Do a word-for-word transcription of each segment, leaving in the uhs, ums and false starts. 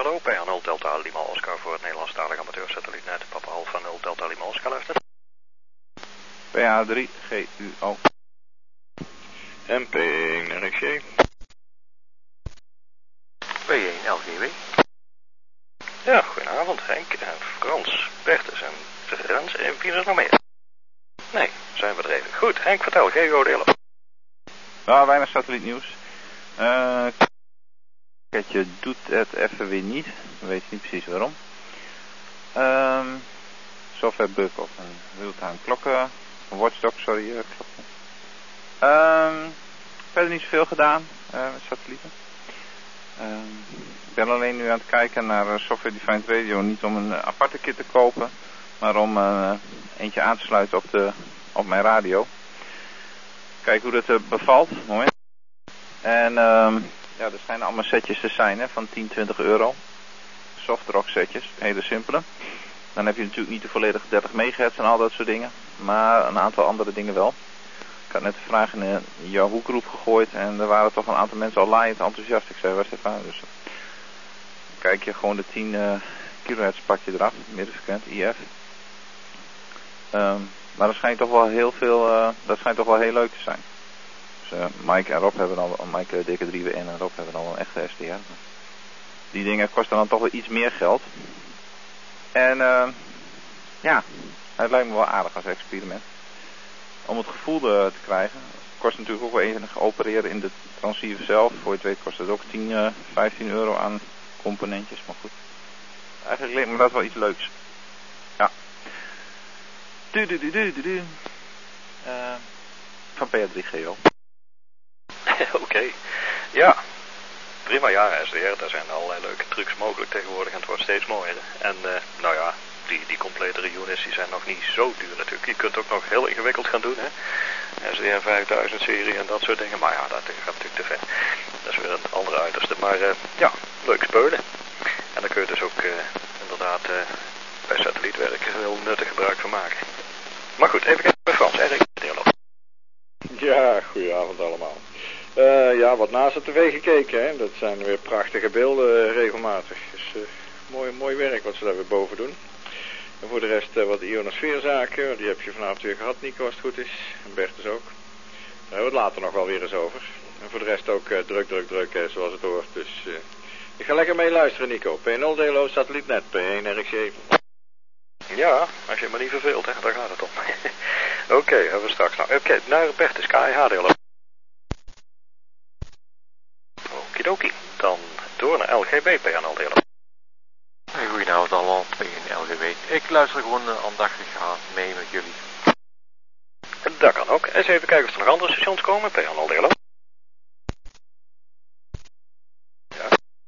hallo, P H nul Delta Lima Oscar voor het Nederlandstalige amateursatellietnet. Papa Alpha nul Delta Lima Oscar luistert. P H drie G U O. M P één R X J. P één L G W. Ja, goedenavond Henk en Frans, Bertus en Rens en wie is er nog meer? Nee, zijn bedreven. Goed, Henk, vertel, G U O delen. Nou, weinig satellietnieuws. Uh, je doet het even weer niet. We weten niet precies waarom. Um, software bug of een real-time klokken. Een watchdog, sorry. Uh, klokken. Um, verder niet zoveel gedaan uh, met satellieten. Um, ik ben alleen nu aan het kijken naar Software Defined Radio. Niet om een aparte kit te kopen, maar om uh, eentje aan te sluiten op, de, op mijn radio. Kijk hoe dat uh, bevalt. Moment. En um, ja, er schijnen allemaal setjes te zijn hè, van tien, twintig euro. Softrock setjes, hele simpele. Dan heb je natuurlijk niet de volledige dertig megahertz en al dat soort dingen. Maar een aantal andere dingen wel. Ik had net de vraag in de Yahoo-groep gegooid. En er waren toch een aantal mensen al laaiend enthousiast. Ik zei, waar is de vraag? Dus kijk je gewoon de tien uh, kilohertz pak je eraf. Middenfrequent, I F. Um, maar dat schijnt toch wel heel veel, uh, dat schijnt toch wel heel leuk te zijn. Dus uh, Mike en Rob hebben al, Mike D K drie W N en Rob hebben al een echte S T R. Die dingen kosten dan toch wel iets meer geld. En uh, ja, het lijkt me wel aardig als experiment. Om het gevoel te krijgen, het kost natuurlijk ook wel enig opereren in de transceiver zelf. Voor je het weet kost het ook tien, vijftien euro aan componentjes, maar goed. Eigenlijk lijkt me dat wel iets leuks. Ja. Du du du du du du. Uh, van P H drie G O. Oké, okay. Ja. Prima, ja, S D R, daar zijn allerlei leuke trucs mogelijk tegenwoordig en het wordt steeds mooier. En uh, nou ja, die, die completere units die zijn nog niet zo duur natuurlijk. Je kunt ook nog heel ingewikkeld gaan doen, hè. S D R vijfduizend serie en dat soort dingen, maar ja, dat gaat natuurlijk te ver. Dat is weer een andere uiterste, maar uh, ja, leuk speulen. En daar kun je dus ook uh, inderdaad uh, bij satellietwerk heel nuttig gebruik van maken. Maar goed, even kijken bij Frans, Erik. Ja, goedenavond allemaal. Uh, ja, wat naast de tv gekeken, hè. Dat zijn weer prachtige beelden uh, regelmatig. Dus uh, mooi, mooi werk wat ze daar weer boven doen. En voor de rest uh, wat ionosfeerzaken, die heb je vanavond weer gehad, Nico, als het goed is. En Bertus ook. Daar hebben we het later nog wel weer eens over. En voor de rest ook uh, druk, druk, druk, uh, zoals het hoort. Dus uh, ik ga lekker mee luisteren, Nico. P nul D L O satellietnet, P één R X J. Ja, als je maar niet verveelt, hè, daar gaat het om. Oké, okay, hebben we straks nog. Oké, okay, naar Bertus, K I H D L O. Okidoki, dan door naar L G B P N L D L O. Hey, goedenavond allemaal, P één L G B. Ik luister gewoon uh, aandachtig ga mee met jullie. Dat kan ook. Eens even kijken of er nog andere stations komen, P één L D L O. Ja.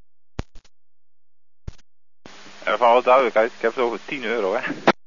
En van wat duidelijkheid, ik heb het over tien euro, hè.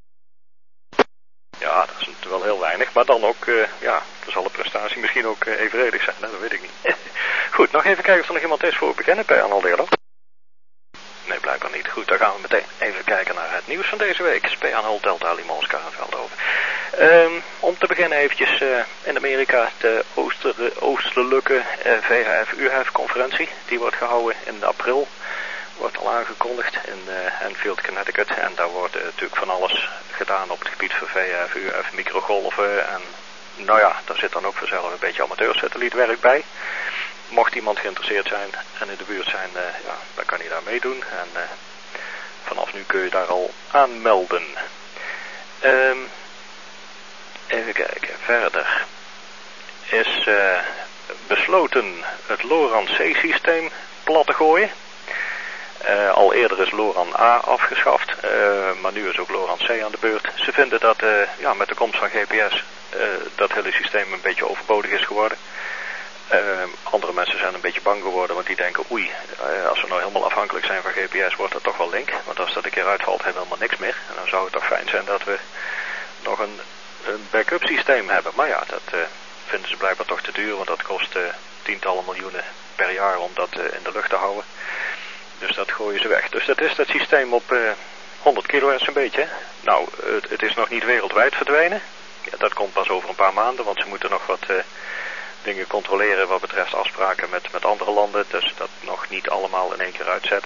Ja, dat is natuurlijk wel heel weinig, maar dan ook, uh, ja, dan zal de prestatie misschien ook uh, evenredig zijn, hè? Dat weet ik niet. Goed, nog even kijken of er nog iemand is voor we beginnen, P één L D L O. Nee, blijkbaar niet. Goed, dan gaan we meteen even kijken naar het nieuws van deze week. P één L Delta Lima Oscar Veldhoven. Um, om te beginnen eventjes uh, in Amerika de Ooster, Oostelijke uh, V H F U H F conferentie. Die wordt gehouden in april. Wordt al aangekondigd in uh, Enfield, Connecticut. En daar wordt uh, natuurlijk van alles gedaan op het gebied van V H F, U H F, microgolven. En nou ja, daar zit dan ook vanzelf een beetje amateursatellietwerk bij. Mocht iemand geïnteresseerd zijn en in de buurt zijn, uh, ja, dan kan hij daar meedoen. En uh, vanaf nu kun je daar al aanmelden. Um, even kijken, verder is uh, besloten het LORAN C-systeem plat te gooien. Uh, al eerder is LORAN A afgeschaft, uh, maar nu is ook LORAN C aan de beurt. Ze vinden dat uh, ja, met de komst van G P S uh, dat hele systeem een beetje overbodig is geworden. Uh, andere mensen zijn een beetje bang geworden, want die denken, oei, uh, als we nou helemaal afhankelijk zijn van G P S, wordt dat toch wel link. Want als dat een keer uitvalt, hebben we helemaal niks meer. En dan zou het toch fijn zijn dat we nog een, een backup systeem hebben. Maar ja, dat uh, vinden ze blijkbaar toch te duur, want dat kost uh, tientallen miljoenen per jaar om dat uh, in de lucht te houden. Dus dat gooien ze weg. Dus dat is dat systeem op uh, honderd kilohertz een beetje. Nou, het, het is nog niet wereldwijd verdwenen. Ja, dat komt pas over een paar maanden, want ze moeten nog wat uh, dingen controleren wat betreft afspraken met, met andere landen. Dus dat nog niet allemaal in één keer uitzetten.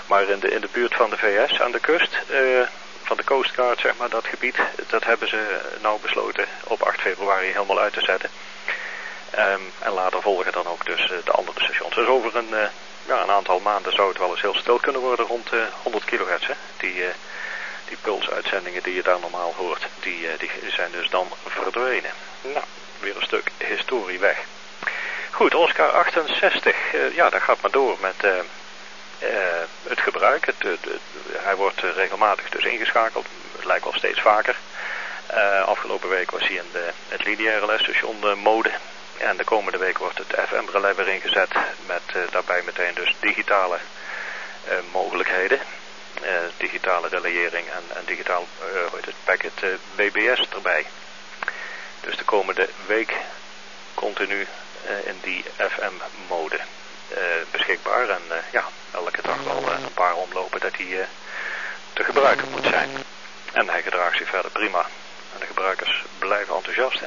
Maar in de, in de buurt van de V S, aan de kust, uh, van de Coast Guard, zeg maar, dat gebied, dat hebben ze nou besloten op acht februari helemaal uit te zetten. Um, en later volgen dan ook dus uh, de andere stations. Dus over een, uh, ja, een aantal maanden zou het wel eens heel stil kunnen worden rond uh, honderd kilohertz. Hè? Die, uh, die pulsuitzendingen die je daar normaal hoort, die, uh, die zijn dus dan verdwenen. Nou, weer een stuk historie weg. Goed, Oscar achtenzestig, uh, ja, dat gaat maar door met uh, uh, het gebruik. Het, uh, de, hij wordt uh, regelmatig dus ingeschakeld, het lijkt wel steeds vaker. Uh, afgelopen week was hij in de, het lineaire lesstation uh, mode. En de komende week wordt het F M-relais weer ingezet met uh, daarbij meteen dus digitale uh, mogelijkheden. Uh, digitale delayering en, en digitaal uh, hoe heet het, packet uh, B B S erbij. Dus de komende week continu uh, in die F M-mode uh, beschikbaar. En uh, ja, elke dag wel uh, een paar omlopen dat hij uh, te gebruiken moet zijn. En hij gedraagt zich verder prima. En de gebruikers blijven enthousiast. Hè?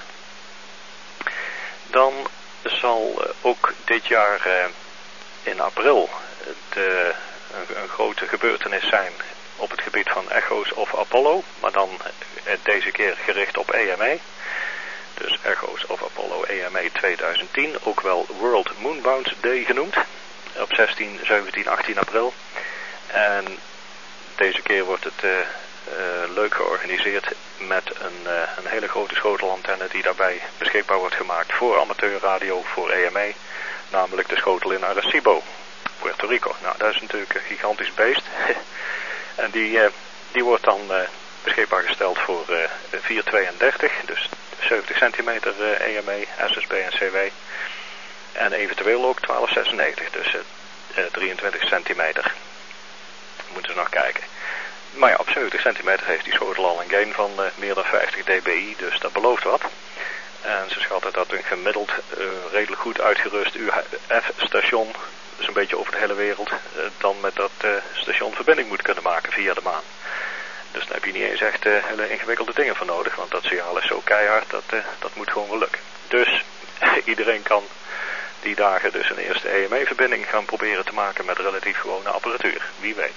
Dan zal uh, ook dit jaar uh, in april de, een, een grote gebeurtenis zijn op het gebied van Echo's of Apollo. Maar dan uh, deze keer gericht op E M E. Dus Echo's of Apollo E M E tweeduizend tien. Ook wel World Moonbound Day genoemd. Op zestien, zeventien, achttien april. En deze keer wordt het... Uh, Uh, leuk georganiseerd met een, uh, een hele grote schotelantenne die daarbij beschikbaar wordt gemaakt voor amateurradio, voor E M E, namelijk de schotel in Arecibo, Puerto Rico. Nou, dat is natuurlijk een gigantisch beest en die, uh, die wordt dan uh, beschikbaar gesteld voor uh, vier tweeëndertig, dus zeventig centimeter uh, E M E, S S B en C W en eventueel ook twaalf zesennegentig, dus uh, uh, drieëntwintig centimeter. Moeten we nog kijken. Maar ja, op zeventig centimeter heeft die schotel al een gain van uh, meer dan vijftig dBi, dus dat belooft wat. En ze schatten dat een gemiddeld uh, redelijk goed uitgerust U H F-station, dus een beetje over de hele wereld, uh, dan met dat uh, station verbinding moet kunnen maken via de maan. Dus daar heb je niet eens echt uh, hele ingewikkelde dingen voor nodig, want dat signaal is zo keihard, dat, uh, dat moet gewoon wel lukken. Dus iedereen kan die dagen dus een eerste E M E-verbinding gaan proberen te maken met relatief gewone apparatuur, wie weet.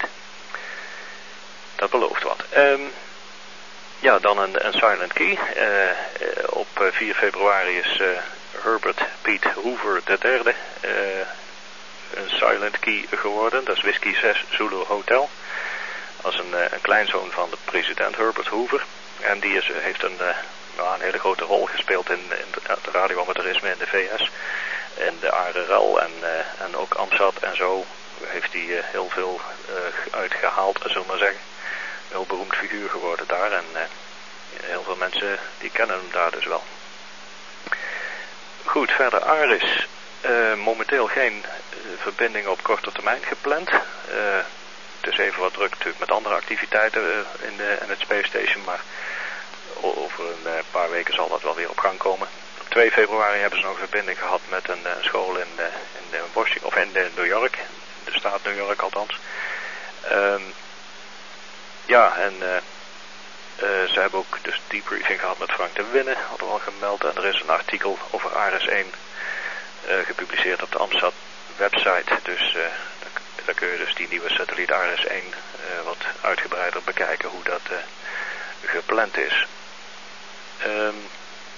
Dat belooft wat. Um, ja, dan een, een silent key. Uh, uh, op vier februari is uh, Herbert Pete Hoover de derde uh, een silent key geworden. Dat is Whiskey zes Zulu Hotel. Dat is een, uh, een kleinzoon van de president Herbert Hoover. En die is, heeft een, uh, nou, een hele grote rol gespeeld in, in het radioamateurisme in de V S. In de A R R L en, uh, en ook AMSAT en zo heeft hij uh, heel veel uh, uitgehaald, zullen we maar zeggen. Een heel beroemd figuur geworden daar en uh, heel veel mensen die kennen hem daar dus wel. Goed, verder ARIS. Uh, momenteel geen uh, verbinding op korte termijn gepland. Uh, het is even wat druk natuurlijk met andere activiteiten uh, in, de, in het Space Station, maar over een uh, paar weken zal dat wel weer op gang komen. Op twee februari hebben ze nog een verbinding gehad met een uh, school in, uh, in, de Washington, of in de New York, de staat New York althans. Um, Ja, en uh, uh, ze hebben ook dus debriefing gehad met Frank de Winne, hadden we al gemeld. En er is een artikel over ARIS één uh, gepubliceerd op de AMSAT website. Dus uh, daar, daar kun je dus die nieuwe satelliet ARIS één uh, wat uitgebreider bekijken hoe dat uh, gepland is. Um,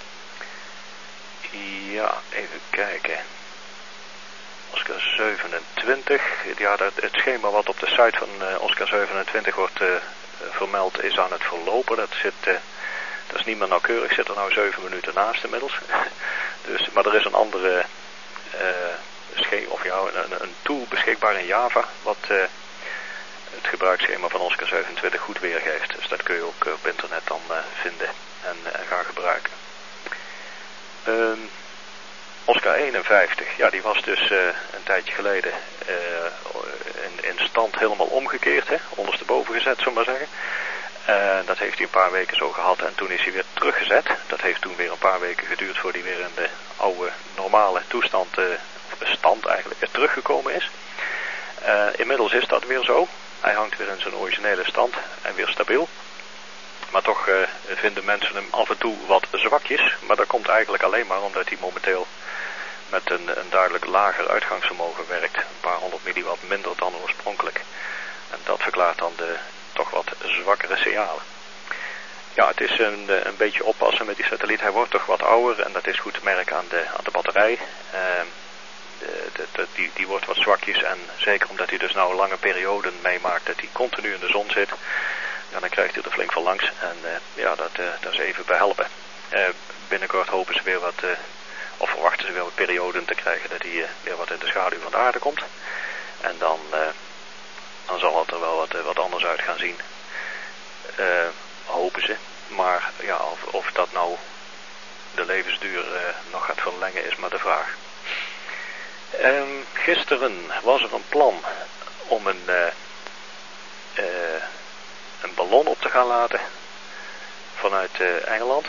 ja, even kijken. Oscar zevenentwintig, ja, dat, het schema wat op de site van uh, Oscar zevenentwintig wordt uh, vermeld is aan het verlopen. Dat, zit, uh, dat is niet meer nauwkeurig, zit er nou zeven minuten naast inmiddels. Dus, maar er is een andere uh, schema, of ja, een, een tool beschikbaar in Java wat uh, het gebruiksschema van Oscar zevenentwintig goed weergeeft. Dus dat kun je ook op internet dan uh, vinden en uh, gaan gebruiken. Um, Oscar eenenvijftig, ja, die was dus uh, een tijdje geleden uh, in, in stand helemaal omgekeerd, hè, ondersteboven gezet, zullen we maar zeggen. Uh, dat heeft hij een paar weken zo gehad en toen is hij weer teruggezet. Dat heeft toen weer een paar weken geduurd voordat hij weer in de oude normale toestand, uh, of stand eigenlijk, weer teruggekomen is. Uh, inmiddels is dat weer zo. Hij hangt weer in zijn originele stand en weer stabiel. Maar toch uh, vinden mensen hem af en toe wat zwakjes. Maar dat komt eigenlijk alleen maar omdat hij momenteel met een, een duidelijk lager uitgangsvermogen werkt. Een paar honderd milliwatt minder dan oorspronkelijk. uiteraard dan de toch wat zwakkere signalen. Ja, het is een, een beetje oppassen met die satelliet. Hij wordt toch wat ouder en dat is goed te merken aan de, aan de batterij. Uh, de, de, de, die, die wordt wat zwakjes en zeker omdat hij dus nou lange perioden meemaakt dat hij continu in de zon zit. Ja, dan krijgt hij er flink van langs en uh, ja, dat, uh, dat is even behelpen. Uh, binnenkort hopen ze weer wat, uh, of verwachten ze weer wat perioden te krijgen dat hij uh, weer wat in de schaduw van de aarde komt. En dan, uh, dan zal het er wel wat, uh, wat anders uit gaan zien. Uh, hopen ze. Maar ja, of, of dat nou de levensduur uh, nog gaat verlengen is maar de vraag. Um, gisteren was er een plan om een, uh, uh, een ballon op te gaan laten vanuit uh, Engeland.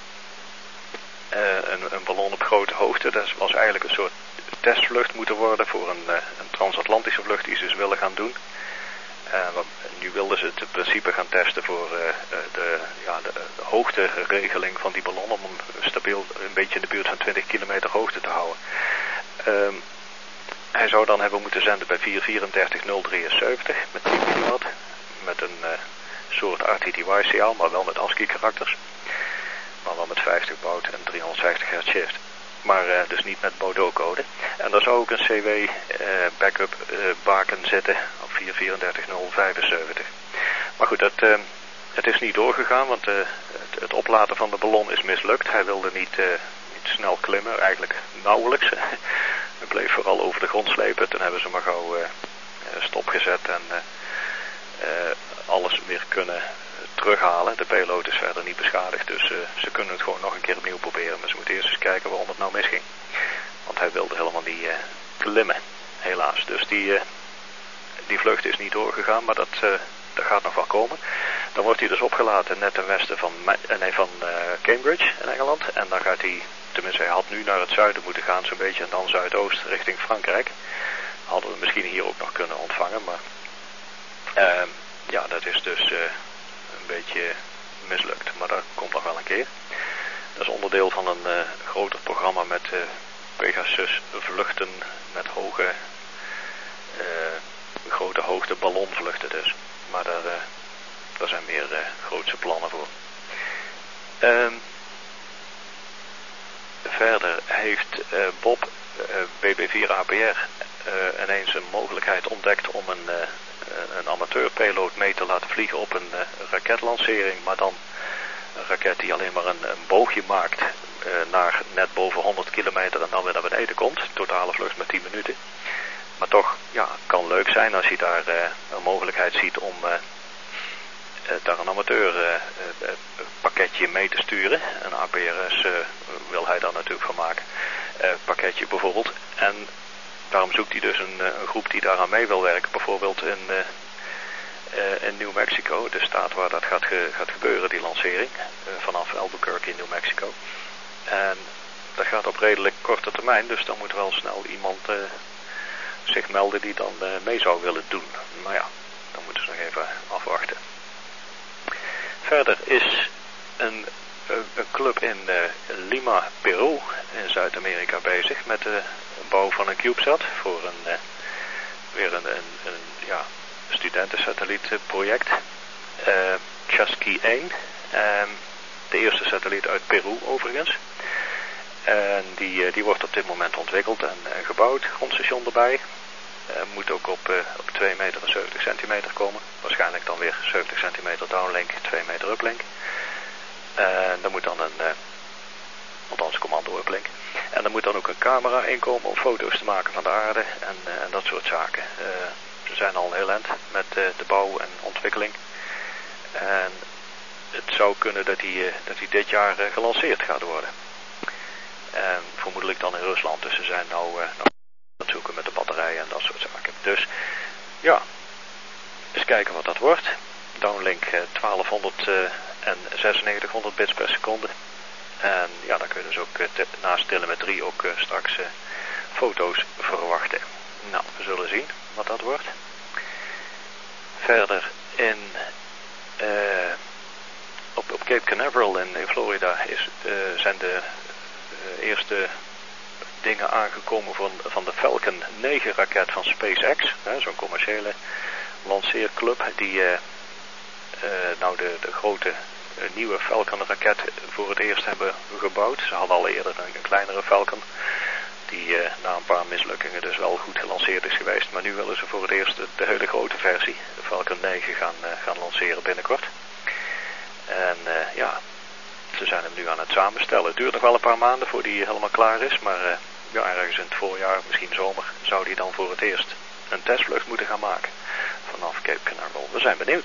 Uh, een, een ballon op grote hoogte. Dat was eigenlijk een soort testvlucht moeten worden voor een, uh, een transatlantische vlucht die ze dus willen gaan doen. Uh, nu wilden ze het in principe gaan testen voor uh, de, ja, de, de hoogteregeling van die ballon om hem stabiel een beetje in de buurt van twintig kilometer hoogte te houden. Um, hij zou dan hebben moeten zenden bij vier vierendertig nul drieënzeventig met tien milliwatt. Met een uh, soort R T T Y-signaal, maar wel met ASCII karakters. Maar wel met vijftig baud en driehonderdvijftig hertz shift. Maar uh, dus niet met Baudot-code. En daar zou ook een C W uh, backup uh, baken zitten op vier vierendertig nul vijfenzeventig. Maar goed, dat, uh, het is niet doorgegaan, want uh, het, het oplaten van de ballon is mislukt. Hij wilde niet, uh, niet snel klimmen, eigenlijk nauwelijks. Hij bleef vooral over de grond slepen. Toen hebben ze maar gauw uh, stopgezet en uh, uh, alles weer kunnen terughalen. De payload is verder niet beschadigd, dus uh, ze kunnen het gewoon nog een keer opnieuw proberen. Maar ze moeten eerst eens kijken waarom het nou misging. Want hij wilde helemaal niet uh, klimmen, helaas. Dus die, uh, die vlucht is niet doorgegaan, maar dat, uh, dat gaat nog wel komen. Dan wordt hij dus opgelaten net ten westen van, nee, van uh, Cambridge in Engeland. En dan gaat hij, tenminste hij had nu naar het zuiden moeten gaan zo'n beetje en dan zuidoost richting Frankrijk. Hadden we misschien hier ook nog kunnen ontvangen, maar uh, ja, dat is dus uh, een beetje mislukt. Maar dat komt nog wel een keer. Dat is onderdeel van een uh, groter programma met uh, Pegasus vluchten met hoge, uh, grote hoogte ballonvluchten dus. Maar daar, uh, daar zijn meer uh, grootse plannen voor. Uh, verder heeft uh, Bob, uh, B B vier A P R, uh, ineens een mogelijkheid ontdekt om een, uh, een amateur payload mee te laten vliegen op een uh, raketlancering, maar dan een raket die alleen maar een, een boogje maakt uh, naar net boven honderd kilometer en dan weer naar beneden komt. Totale vlucht met tien minuten. Maar toch, ja, kan leuk zijn als je daar uh, een mogelijkheid ziet om uh, uh, daar een amateur uh, uh, pakketje mee te sturen. Een A P R S uh, wil hij daar natuurlijk van maken. Uh, pakketje bijvoorbeeld. En daarom zoekt hij dus een, een groep die daaraan mee wil werken. Bijvoorbeeld in, uh, uh, in New Mexico, de staat waar dat gaat, ge, gaat gebeuren, die lancering. Uh, vanaf Albuquerque in New Mexico. En dat gaat op redelijk korte termijn, dus dan moet wel snel iemand uh, zich melden die dan uh, mee zou willen doen. Nou ja, dan moeten ze nog even afwachten. Verder is een, een club in uh, Lima, Peru, in Zuid-Amerika bezig met de bouw van een CubeSat voor een, uh, weer een, een, een ja, studentensatellietproject. Uh, Chasqui één, um, de eerste satelliet uit Peru overigens. En die, uh, die wordt op dit moment ontwikkeld en uh, gebouwd, grondstation erbij. Uh, moet ook op, uh, op twee meter en zeventig centimeter komen. Waarschijnlijk dan weer zeventig centimeter downlink, twee meter uplink. En daar moet dan een, uh, althans commando uplink. En er moet dan ook een camera inkomen om foto's te maken van de aarde en, uh, en dat soort zaken. Uh, ze zijn al een heel eind met uh, de bouw en ontwikkeling. En het zou kunnen dat die, uh, dat die dit jaar uh, gelanceerd gaat worden. En vermoedelijk dan in Rusland. Dus ze zijn nou, uh, nou aan het zoeken met de batterijen en dat soort zaken. Dus ja, eens kijken wat dat wordt. Downlink uh, twaalfhonderd uh, en zesennegentighonderd bits per seconde. En ja, dan kun je dus ook uh, te, naast telemetrie ook uh, straks uh, foto's verwachten. Nou, we zullen zien wat dat wordt. Verder in uh, op, op Cape Canaveral in, in Florida is, uh, zijn de uh, eerste dingen aangekomen van, van de Falcon negen raket van SpaceX. Zo'n commerciële lanceerclub die uh, uh, nou de, de grote uh, nieuwe Falcon raket voor het eerst hebben gebouwd. Ze hadden al eerder een, een kleinere Falcon die uh, na een paar mislukkingen dus wel goed gelanceerd is geweest. Maar nu willen ze voor het eerst de, de hele grote versie, de Falcon negen, gaan, uh, gaan lanceren binnenkort. En uh, ja, ze zijn hem nu aan het samenstellen. Het duurt nog wel een paar maanden voordat die helemaal klaar is, maar uh, ja, ergens in het voorjaar, misschien zomer, zou die dan voor het eerst een testvlucht moeten gaan maken vanaf Cape Canaveral. We zijn benieuwd.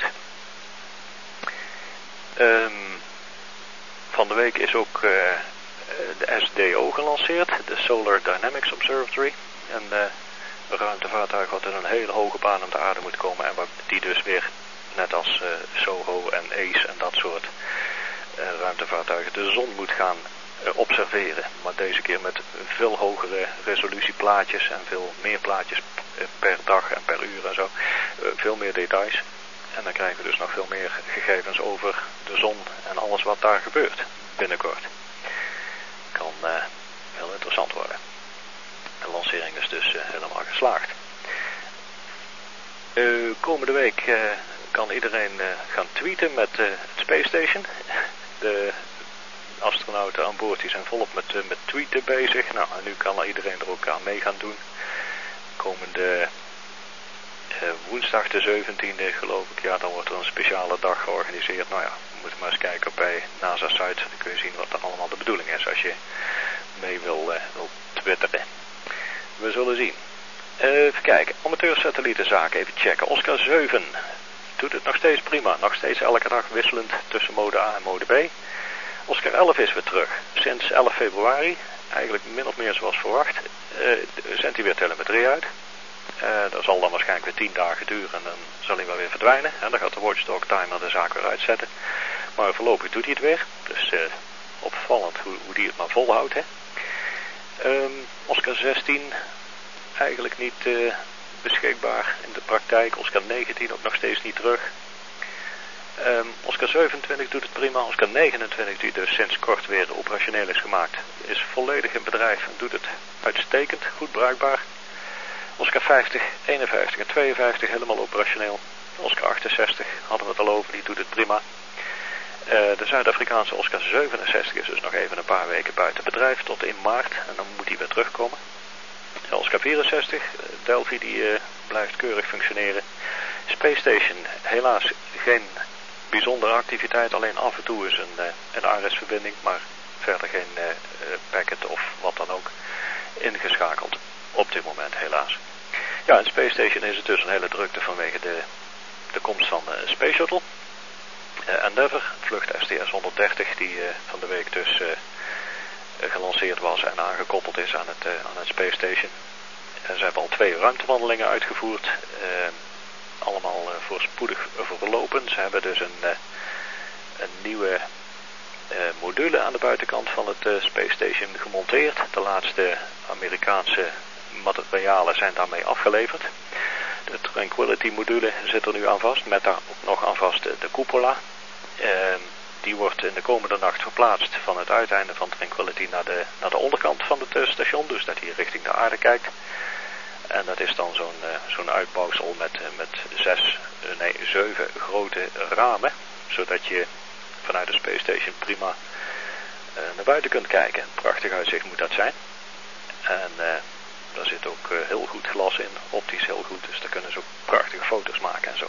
Um, van de week is ook uh, de S D O gelanceerd, de Solar Dynamics Observatory. Een uh, ruimtevaartuig wat in een hele hoge baan om de aarde moet komen en die dus weer, net als uh, SOHO en ACE en dat soort uh, ruimtevaartuigen, de zon moet gaan uh, observeren. Maar deze keer met veel hogere resolutieplaatjes en veel meer plaatjes per dag en per uur en zo. Uh, veel meer details. En dan krijgen we dus nog veel meer gegevens over de zon en alles wat daar gebeurt binnenkort. Kan uh, heel interessant worden. De lancering is dus uh, helemaal geslaagd. Uh, komende week uh, kan iedereen uh, gaan tweeten met uh, het Space Station. De astronauten aan boord die zijn volop met, uh, met tweeten bezig. Nou, en nu kan iedereen er ook aan mee gaan doen. Komende uh, woensdag de zeventiende geloof ik, ja, dan wordt er een speciale dag georganiseerd. Nou ja, we moeten maar eens kijken bij NASA-site. Dan kun je zien wat dan allemaal de bedoeling is als je mee wil, uh, wil twitteren. We zullen zien. Uh, even kijken, amateursatellietenzaken even checken. Oscar zeven doet het nog steeds prima. Nog steeds elke dag wisselend tussen mode A en mode B. Oscar elf is weer terug. Sinds elf februari, eigenlijk min of meer zoals verwacht, uh, zendt hij weer telemetrie uit. Uh, dat zal dan waarschijnlijk weer tien dagen duren en dan zal hij wel weer verdwijnen. En dan gaat de Watchdog Timer de zaak weer uitzetten. Maar voorlopig doet hij het weer. Dus uh, opvallend hoe, hoe die het maar volhoudt. Hè. Um, Oscar zestien eigenlijk niet uh, beschikbaar in de praktijk. Oscar negentien ook nog steeds niet terug. Um, Oscar zevenentwintig doet het prima. Oscar negenentwintig, die dus sinds kort weer operationeel is gemaakt, is volledig in bedrijf en doet het uitstekend, goed bruikbaar. Oscar vijftig, eenenvijftig en tweeënvijftig helemaal operationeel. Oscar achtenzestig hadden we het al over, die doet het prima. Uh, de Zuid-Afrikaanse Oscar zevenenzestig is dus nog even een paar weken buiten bedrijf tot in maart en dan moet hij weer terugkomen. De Oscar vierenzestig, Delphi, die uh, blijft keurig functioneren. Space Station, helaas geen bijzondere activiteit, alleen af en toe is een, uh, een A R S-verbinding, maar verder geen uh, uh, packet of wat dan ook ingeschakeld op dit moment helaas. Ja, in Space Station is het dus een hele drukte vanwege de, de komst van uh, Space Shuttle. Uh, Endeavour, vlucht S T S honderddertig, die uh, van de week dus uh, gelanceerd was en aangekoppeld is aan het, uh, aan het Space Station. En ze hebben al twee ruimtewandelingen uitgevoerd. Uh, allemaal uh, voorspoedig verlopen. Ze hebben dus een, uh, een nieuwe uh, module aan de buitenkant van het uh, Space Station gemonteerd. De laatste Amerikaanse materialen zijn daarmee afgeleverd. De Tranquility module zit er nu aan vast, met daar ook nog aan vast de, de cupola. Uh, die wordt in de komende nacht verplaatst van het uiteinde van Tranquility naar de, naar de onderkant van het uh, station, dus dat hij richting de aarde kijkt. En dat is dan zo'n uh, zo'n uitbouwsel met, uh, met zes, uh, nee, zeven grote ramen, zodat je vanuit de Space Station prima uh, naar buiten kunt kijken. Prachtig uitzicht moet dat zijn. En uh, daar zit ook uh, heel goed glas in, optisch heel goed, dus daar kunnen ze ook prachtige foto's maken en zo.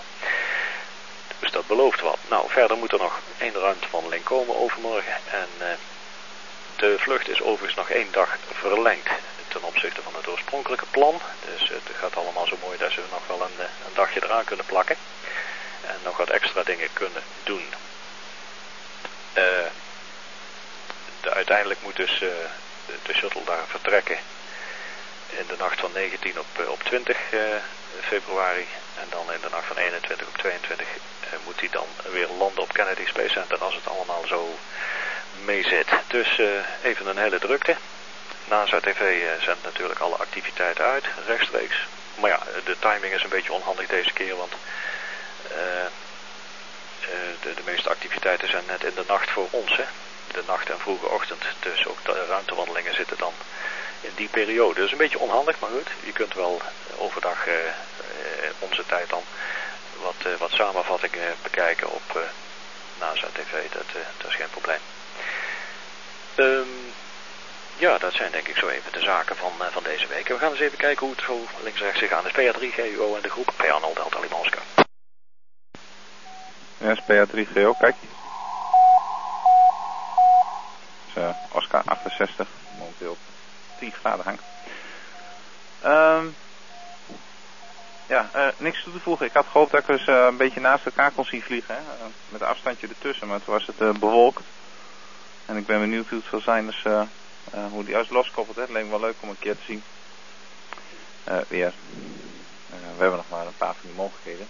Dus dat belooft wat. Nou, verder moet er nog één ruimtewandeling komen overmorgen. En uh, de vlucht is overigens nog één dag verlengd ten opzichte van het oorspronkelijke plan. Dus het gaat allemaal zo mooi dat ze nog wel een, een dagje eraan kunnen plakken. En nog wat extra dingen kunnen doen. Uh, de, uiteindelijk moet dus uh, de, de shuttle daar vertrekken in de nacht van negentien op, uh, op twintig uh, februari. En dan in de nacht van eenentwintig op tweeëntwintig uh, moet hij dan weer landen op Kennedy Space Center als het allemaal zo mee zit. Dus uh, even een hele drukte. NASA T V uh, zendt natuurlijk alle activiteiten uit, rechtstreeks. Maar ja, de timing is een beetje onhandig deze keer, want uh, uh, de, de meeste activiteiten zijn net in de nacht voor ons, hè. De nacht en vroege ochtend, dus ook de ruimtewandelingen zitten dan in die periode. Dus een beetje onhandig, maar goed. Je kunt wel overdag uh, uh, onze tijd dan wat, uh, wat samenvattingen bekijken op uh, NASA T V. Dat, uh, dat is geen probleem. Um, ja, dat zijn denk ik zo even de zaken van, uh, van deze week. En we gaan eens even kijken hoe het zo links-rechts gegaan is. P A drie G U O en de groep P A nul Delta Lima Oscar. Ja, is P A drie G O, kijk. Dus, uh, Oscar achtenzestig, momenteel op tien graden hangt. Um, ja, uh, niks toe te voegen. Ik had gehoopt dat ik eens uh, een beetje naast elkaar kon zien vliegen. Hè? Uh, met een afstandje ertussen, maar toen was het uh, bewolkt. En ik ben benieuwd hoe het zal zijn, dus uh, uh, hoe die juist loskoppelt. Hè? Het leek me wel leuk om een keer te zien. Uh, weer. Uh, we hebben nog maar een paar van die mogelijkheden.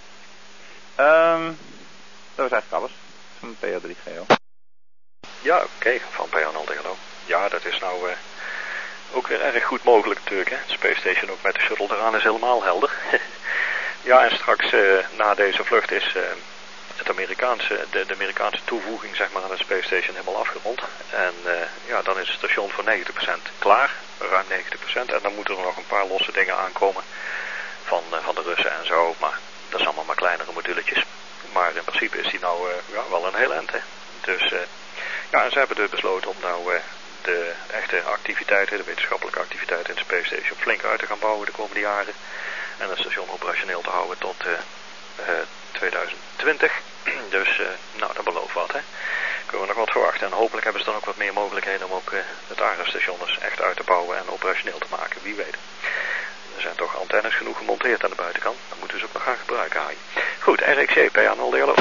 Um, dat was eigenlijk alles. Van P A drie G O. Ja, oké, okay, van P A nul Delta. Ja, dat is nou uh, ook weer erg goed mogelijk natuurlijk. Hè? De Space Station ook met de shuttle eraan is helemaal helder. Ja, en straks uh, na deze vlucht is uh, het Amerikaanse, de, de Amerikaanse toevoeging zeg maar, aan de Space Station helemaal afgerond. En uh, ja, dan is het station voor negentig procent klaar, ruim negentig procent. En dan moeten er nog een paar losse dingen aankomen van, uh, van de Russen en zo. Maar dat zijn allemaal maar kleinere moduletjes. Maar in principe is die nou uh, ja, wel een heel eind. Hè? Dus uh, ja, en ze hebben dus besloten om nou uh, de echte activiteiten, de wetenschappelijke activiteiten in de Space Station flink uit te gaan bouwen de komende jaren. En het station operationeel te houden tot uh, uh, tweeduizend twintig. Dus uh, nou, dat belooft wat, hè. Kunnen we nog wat verwachten. En hopelijk hebben ze dan ook wat meer mogelijkheden om ook uh, het Ares-station dus echt uit te bouwen en operationeel te maken. Wie weet. Er zijn toch antennes genoeg gemonteerd aan de buitenkant. Dan moeten we ze ook nog gaan gebruiken, Hai. Goed, R X C, P A nul Delta.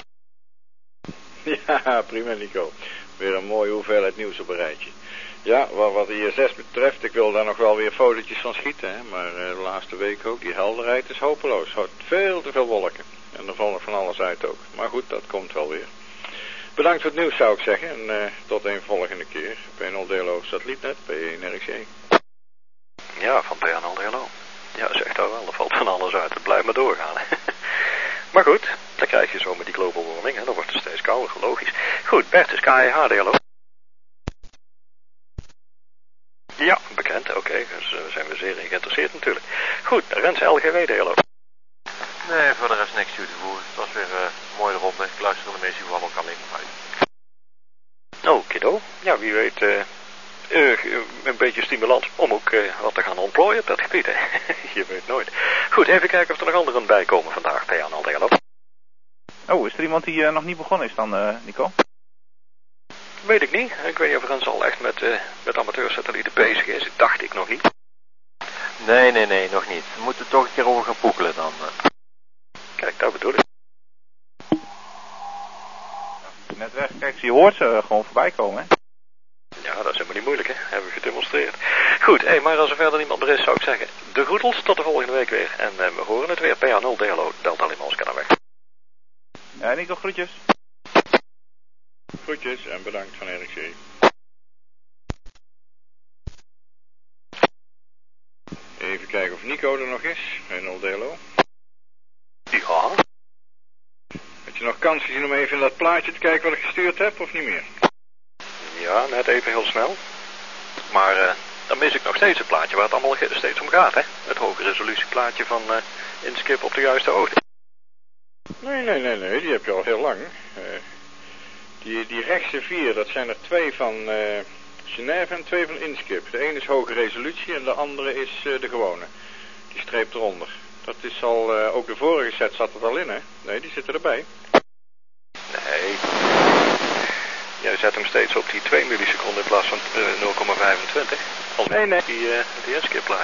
Ja, prima Nico. Weer een mooie hoeveelheid nieuws op een rijtje. Ja, wat, wat de I S S betreft, ik wil daar nog wel weer fotootjes van schieten. Hè? Maar uh, de laatste week ook, die helderheid is hopeloos. Houdt veel te veel wolken. En er valt van alles uit ook. Maar goed, dat komt wel weer. Bedankt voor het nieuws zou ik zeggen. En uh, tot een volgende keer. P A nul Delta satellietnet, P één R X C. Ja, van P A nul Delta. Ja, zegt dat wel. Er valt van alles uit. Het blijft maar doorgaan. Maar goed, dan krijg je zo met die global warming. Hè? Dan wordt het steeds kouder, logisch. Goed, Bert is K I H Delta. Ja, bekend, oké. Okay. Dus uh, zijn we zeer in geïnteresseerd natuurlijk. Goed, Rens L G W Delta. Nee, voor de rest niks toe te voegen. Het was weer uh, een mooie ronde. Ik luister de meeste gevallen ook alleen maar uit. Okido. Ja, wie weet uh, uh, een beetje stimulans om ook uh, wat te gaan ontplooien op dat gebied. Hè? Je weet nooit. Goed, even kijken of er nog anderen bij komen vandaag. P A nul Delta. Oh, is er iemand die uh, nog niet begonnen is dan, uh, Nico? Weet ik niet. Ik weet niet of Rens al echt met, uh, met amateursatellieten bezig is. Dat dacht ik nog niet. Nee, nee, nee, nog niet. We moeten toch een keer over gaan poekelen dan. Uh. Kijk, dat bedoel ik. Net weg, kijk, je hoort ze gewoon voorbij komen, hè? Ja, dat is helemaal niet moeilijk, hè? Hebben we gedemonstreerd. Goed, hey, maar als er verder niemand meer is, zou ik zeggen, de groetels tot de volgende week weer. En uh, we horen het weer. P A nul Delta, Delta Lima Oscar weg. Ja, Nico, groetjes. Groetjes en bedankt van R X C. Even kijken of Nico er nog is. P A nul Delta. Ja. Heb je nog kans gezien om even in dat plaatje te kijken wat ik gestuurd heb, of niet meer? Ja, net even heel snel. Maar uh, dan mis ik nog steeds het plaatje waar het allemaal steeds om gaat, hè? Het hoge resolutie plaatje van uh, Inskip op de juiste hoogte. Nee, nee, nee, nee, die heb je al heel lang. Uh, die, die rechtse vier, dat zijn er twee van uh, Genève en twee van Inskip. De ene is hoge resolutie en de andere is uh, de gewone. Die streep eronder. Dat is al, uh, ook de vorige set zat er al in, hè? Nee, die zitten erbij. Nee. Jij zet hem steeds op die twee milliseconden in plaats van uh, nul komma vijfentwintig. Als nee, nee. Die, uh, die Inskip plaatje.